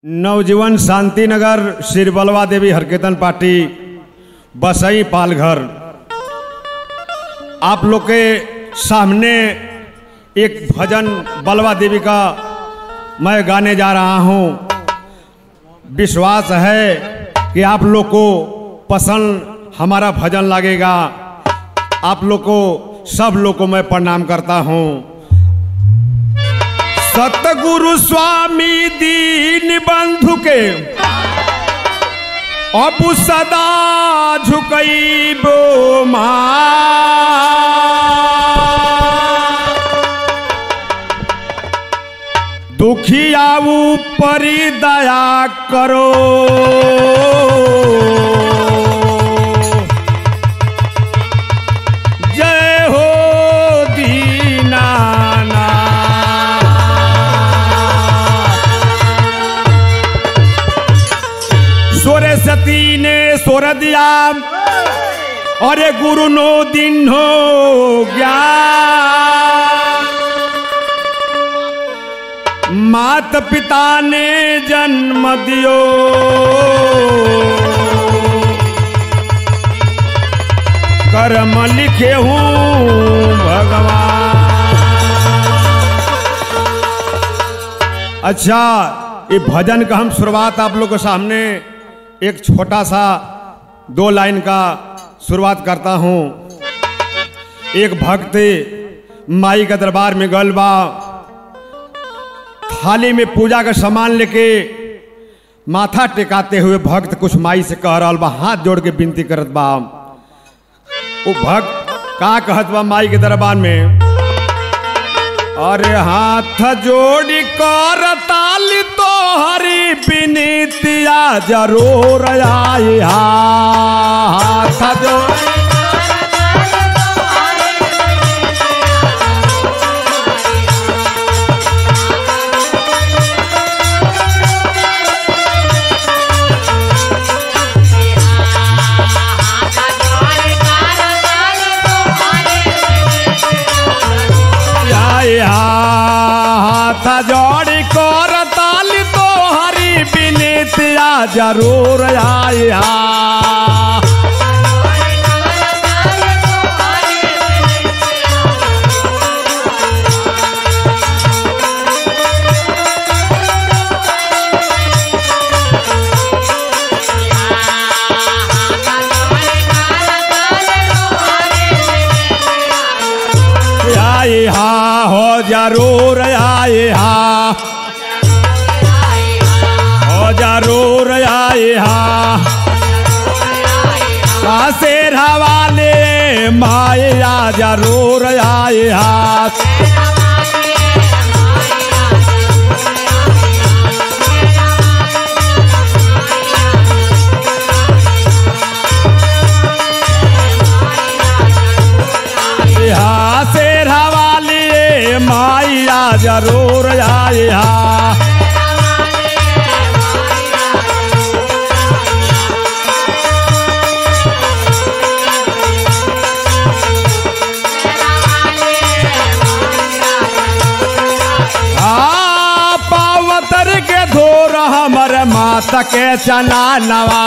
नवजीवन शांति नगर श्री बलवा देवी हरकीर्तन पार्टी बसई पालघर। आप लोग के सामने एक भजन बलवा देवी का मैं गाने जा रहा हूँ। विश्वास है कि आप लोग को पसंद हमारा भजन लगेगा। आप लोग को सब लोग को मैं प्रणाम करता हूँ। सतगुरु स्वामी दीन बंधु के अब सदा झुकैबो दुखिया ऊपरी दया करो। जय हो दीनानाथ। सोरे सती ने सोर दिया अरे गुरु नो दिन हो गया। मात पिता ने जन्म दियो कर्म लिखे हूँ भगवान। अच्छा, ये भजन का हम शुरुआत आप लोग के सामने एक छोटा सा 2 लाइन का शुरुआत करता हूँ। एक भक्त माई का दरबार में गल बा, थाली में पूजा का सामान लेके माथा टेकाते हुए भक्त कुछ माई से कह रहा बा, हाथ जोड़ के विनती करत बा। वो भक्त का कहत बा माई के दरबार में, अरे हाथ जोड़ी कर ताली तो हरी विनीतिया जरूर आई। हाथ जोड़ी हाथ जोड़ी कर ताली तो हरी विनीतिया जरूर आई। हो जरूर आए हा, हो जरूर आए हा। कासेर हवाले माया जरूर आए हा। शेर हवाली माया जरूर आए हा। पावतर के धोर हमर माता के चना नवा।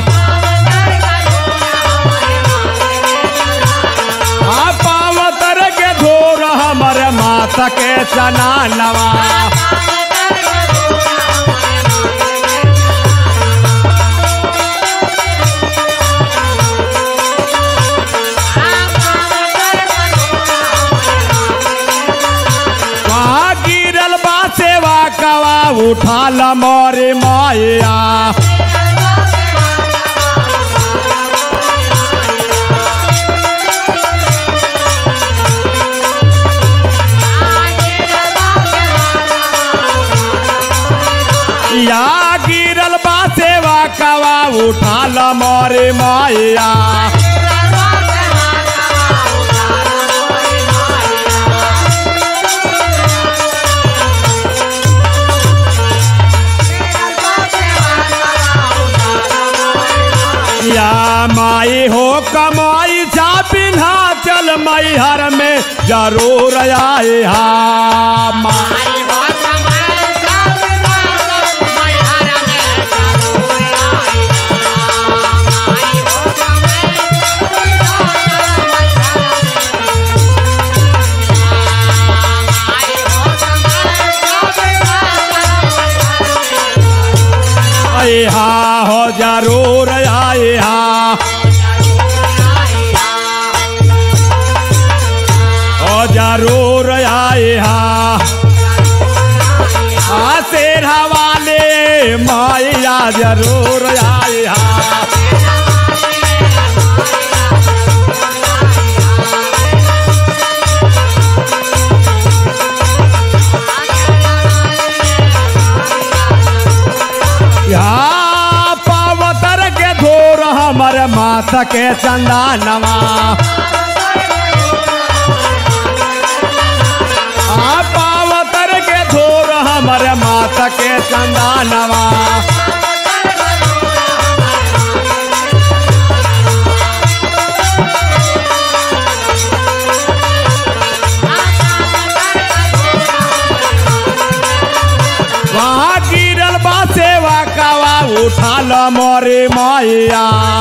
पावतर के धोर हमर माता के चना नवा। वहाँ गिरल बा सेवा कवा उठाल मोरे माया। या गिरल बा सेवा कवा उठाल मोरे माया। या माई हो कमाई जा बिना चल मैहर में जरूर आए हा। माई हो कमाई जा बिना आए हा हो जरूर आए हा हो जरूर आए हा शेरा वाले माया जरूर आए हा पावतर के धोर हमारे माथा के चंदानवा पावतर के धोर हमारे माथा के चंदानवा वहाँ गिरल बा सेवा कावा उठाल मोरे माया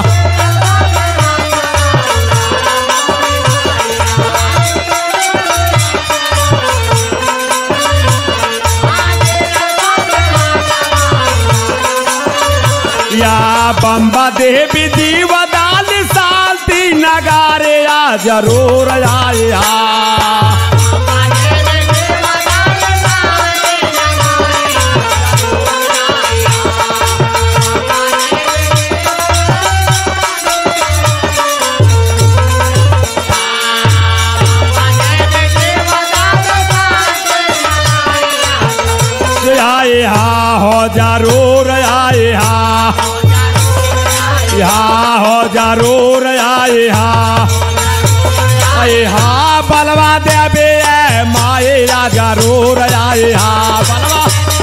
या बम्बा देवी दीवदाल शांति नगारे आ जरूर आया आए हा हो जरूर आए हा यहाँ हो जरूर आए हा आए हा बलवा देवे माया जरूर आए हा बलवा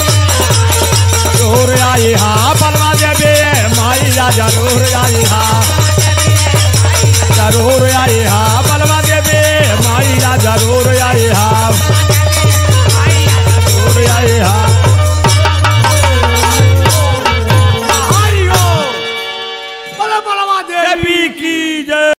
जरूर आए हा बलवा देवे माया जरूर आए हा जरूर आए हा बलवा देवे माया जरूर